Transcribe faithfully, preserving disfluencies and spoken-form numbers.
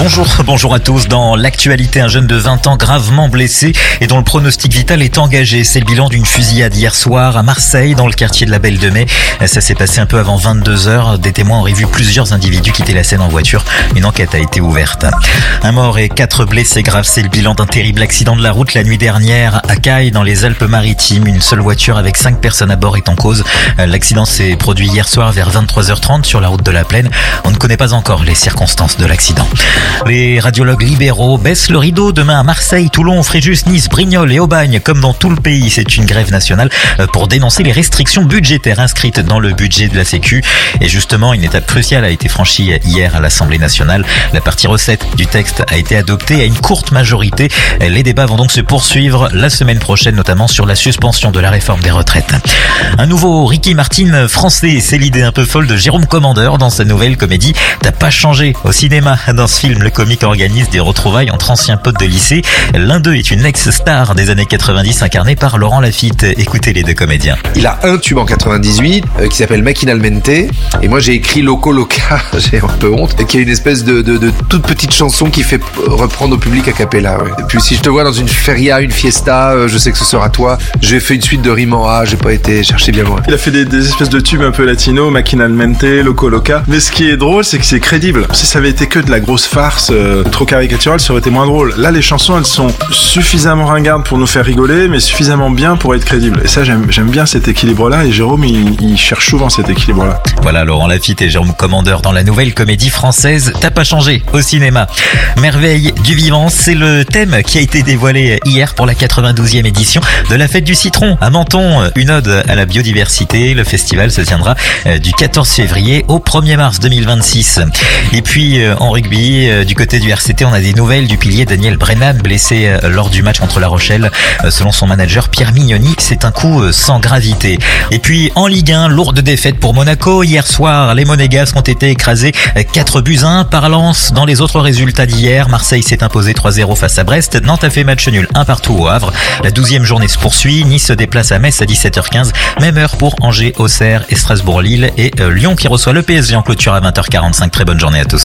Bonjour, bonjour à tous. Dans l'actualité, un jeune de vingt ans gravement blessé et dont le pronostic vital est engagé. C'est le bilan d'une fusillade hier soir à Marseille, dans le quartier de la Belle de Mai. Ça s'est passé un peu avant vingt-deux heures. Des témoins auraient vu plusieurs individus quitter la scène en voiture. Une enquête a été ouverte. Un mort et quatre blessés graves. C'est le bilan d'un terrible accident de la route la nuit dernière à Caille, dans les Alpes-Maritimes. Une seule voiture avec cinq personnes à bord est en cause. L'accident s'est produit hier soir vers vingt-trois heures trente sur la route de la Plaine. On ne connaît pas encore les circonstances de l'accident. Les radiologues libéraux baissent le rideau demain à Marseille, Toulon, Fréjus, Nice, Brignoles et Aubagne. Comme dans tout le pays, c'est une grève nationale pour dénoncer les restrictions budgétaires inscrites dans le budget de la Sécu. Et justement, une étape cruciale a été franchie hier à l'Assemblée nationale. La partie recette du texte a été adoptée à une courte majorité. Les débats vont donc se poursuivre la semaine prochaine, notamment sur la suspension de la réforme des retraites. Un nouveau Ricky Martin français, c'est l'idée un peu folle de Jérôme Commandeur dans sa nouvelle comédie T'as pas changé au cinéma. Dans ce film, le comique organise des retrouvailles entre anciens potes de lycée. L'un d'eux est une ex-star des années quatre-vingt-dix incarnée par Laurent Lafitte. Écoutez les deux comédiens. Il a un tube en quatre-vingt-dix-huit euh, qui s'appelle Machinalmente, et moi j'ai écrit Loco Loca, j'ai un peu honte, qui est une espèce de, de, de toute petite chanson qui fait reprendre au public a cappella. Ouais. Et puis si je te vois dans une feria, une fiesta, euh, je sais que ce sera toi. J'ai fait une suite de rimes en A, j'ai pas été chercher bien loin. Il a fait des, des espèces de tubes un peu latino, Machinalmente, Loco Loca. Mais ce qui est drôle, c'est que c'est crédible. Si ça avait été que de la grosse farce euh, trop caricaturale, ça aurait été moins drôle. Là, les chansons, elles sont suffisamment ringardes pour nous faire rigoler, mais suffisamment bien pour être crédibles. Et ça, j'aime, j'aime bien cet équilibre-là, et Jérôme, il, il cherche souvent cet équilibre-là. Voilà, Laurent Lafitte et Jérôme Commandeur dans la nouvelle comédie française T'as pas changé au cinéma. Merveille du vivant, c'est le thème qui a été dévoilé hier pour la quatre-vingt-douzième édition de la Fête du Citron à Menton. Une ode à la biodiversité. Le festival se tiendra du quatorze février au premier mars deux mille vingt-six. Et puis en rugby, du côté du R C T, on a des nouvelles du pilier Daniel Brennan, blessé lors du match contre La Rochelle. Selon son manager Pierre Mignoni, c'est un coup sans gravité. Et puis en Ligue un, lourde défaite pour Monaco. Hier soir, les Monégasques ont été écrasés quatre buts à un par Lens. Dans les autres résultats d'hier, Marseille s'est imposé trois zéro face à Brest. Nantes a fait match nul un partout au Havre. La douzième journée se poursuit. Nice se déplace à Metz à dix-sept heures quinze. Même heure pour Angers, Auxerre et Strasbourg-Lille. Et Lyon qui reçoit le P S G en clôture à vingt heures quarante-cinq. Très bonne journée à tous.